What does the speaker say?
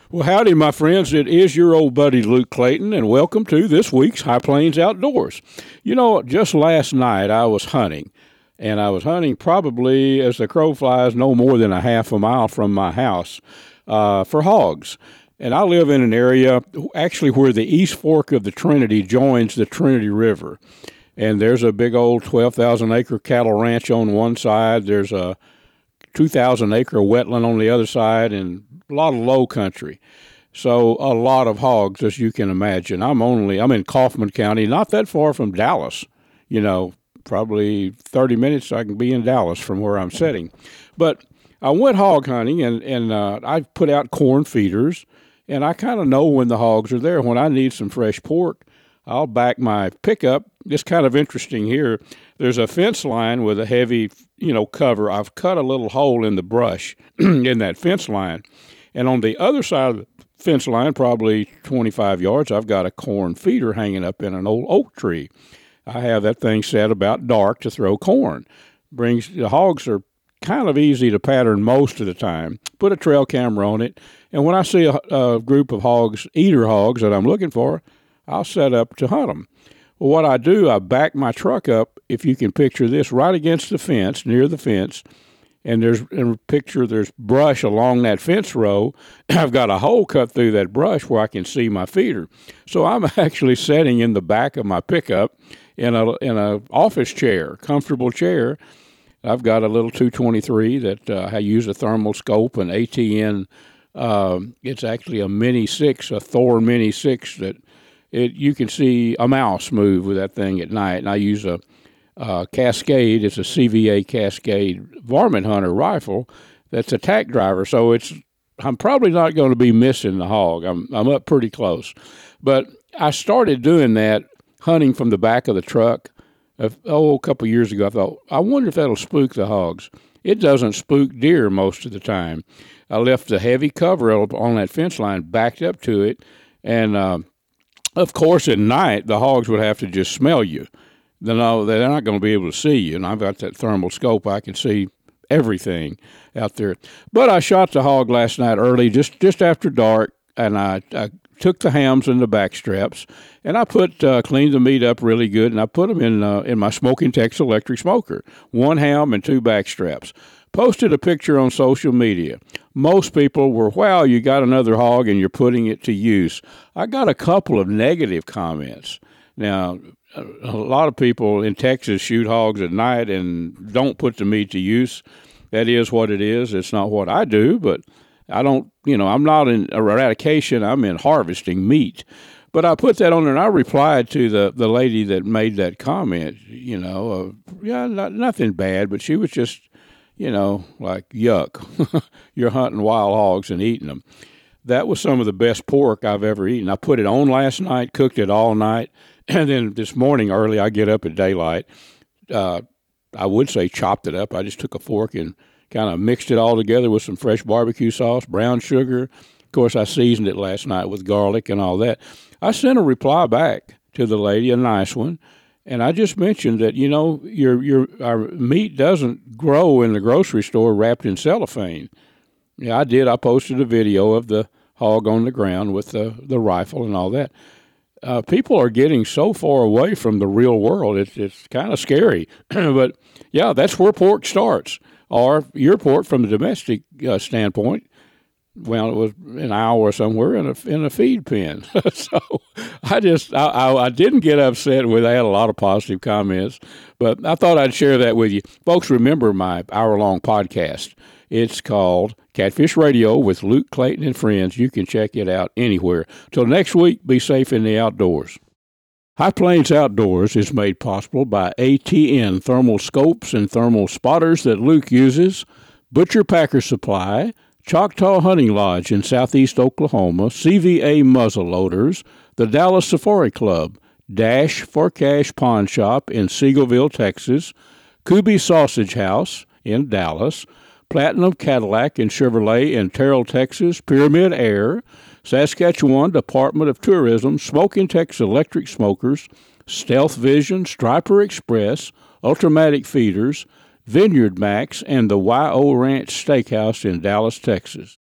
Well, howdy, my friends. It is your old buddy Luke Clayton, and welcome to this week's High Plains Outdoors. You know, just last night I was hunting, and I was hunting probably, as the crow flies, no more than a half a mile from my house for hogs. And I live in an area actually where the East Fork of the Trinity joins the Trinity River. And there's a big old 12,000 acre cattle ranch on one side. There's a 2,000 acre wetland on the other side, and a lot of low country. So a lot of hogs, as you can imagine. I'm in Kaufman County, not that far from Dallas. You know, probably 30 minutes I can be in Dallas from where I'm sitting. But I went hog hunting, and I put out corn feeders, and I kind of know when the hogs are there. When I need some fresh pork, I'll back my pickup. It's kind of interesting here. There's a fence line with a heavy, cover. I've cut a little hole in the brush in that fence line. And on the other side of the fence line, probably 25 yards, I've got a corn feeder hanging up in an old oak tree. I have that thing set about dark to throw corn. The hogs are kind of easy to pattern most of the time. Put a trail camera on it, and when I see a group of hogs, eater hogs that I'm looking for, I'll set up to hunt them. Well, what I do, I back my truck up, if you can picture this, right against the fence, near the fence, and there's brush along that fence row. I've got a hole cut through that brush where I can see my feeder. So I'm actually sitting in the back of my pickup in a office chair, comfortable chair. I've got a little 223 that I use a thermal scope, an ATN. It's actually a Mini 6, a Thor Mini 6 that you can see a mouse move with that thing at night. And I use a Cascade. It's a CVA Cascade varmint hunter rifle that's a tack driver. So I'm probably not going to be missing the hog. I'm up pretty close. But I started doing that hunting from the back of the truck a couple of years ago. I thought, I wonder if that'll spook the hogs. It doesn't spook deer most of the time. I left the heavy cover on that fence line backed up to it, and of course, at night, the hogs would have to just smell you. They're not going to be able to see you, and I've got that thermal scope. I can see everything out there. But I shot the hog last night early, just after dark, and I took the hams and the back straps, and I cleaned the meat up really good, and I put them in my Smoking Texas electric smoker, 1 ham and 2 back straps. Posted a picture on social media. Most people were, wow, you got another hog and you're putting it to use. I got a couple of negative comments. Now, a lot of people in Texas shoot hogs at night and don't put the meat to use. That is what it is. It's not what I do, but I don't, I'm not in eradication. I'm in harvesting meat. But I put that on there, and I replied to the lady that made that comment, nothing bad, but she was just, like, yuck. You're hunting wild hogs and eating them. That was some of the best pork I've ever eaten. I put it on last night, cooked it all night, and then this morning early, I get up at daylight. I would say chopped it up. I just took a fork and kind of mixed it all together with some fresh barbecue sauce, brown sugar. Of course, I seasoned it last night with garlic and all that. I sent a reply back to the lady, a nice one, and I just mentioned that, our meat doesn't grow in the grocery store wrapped in cellophane. Yeah, I did. I posted a video of the hog on the ground with the rifle and all that. People are getting so far away from the real world, it's kind of scary. But, yeah, that's where pork starts. Or your pork from the domestic standpoint, well, it was an hour somewhere in a feed pen. So I didn't get upset with it. I had a lot of positive comments, but I thought I'd share that with you. Folks, remember my hour-long podcast. It's called Catfish Radio with Luke Clayton and Friends. You can check it out anywhere. Till next week, be safe in the outdoors. High Plains Outdoors is made possible by ATN thermal scopes and thermal spotters that Luke uses, Butcher Packer Supply, Choctaw Hunting Lodge in southeast Oklahoma, CVA muzzle loaders, the Dallas Safari Club, Dash for Cash Pawn Shop in Seagoville, Texas, Kubi Sausage House in Dallas, Platinum Cadillac and Chevrolet in Terrell, Texas, Pyramid Air, Saskatchewan Department of Tourism, Smoking Texas Electric Smokers, Stealth Vision, Striper Express, Ultramatic Feeders, Vineyard Max, and the Y.O. Ranch Steakhouse in Dallas, Texas.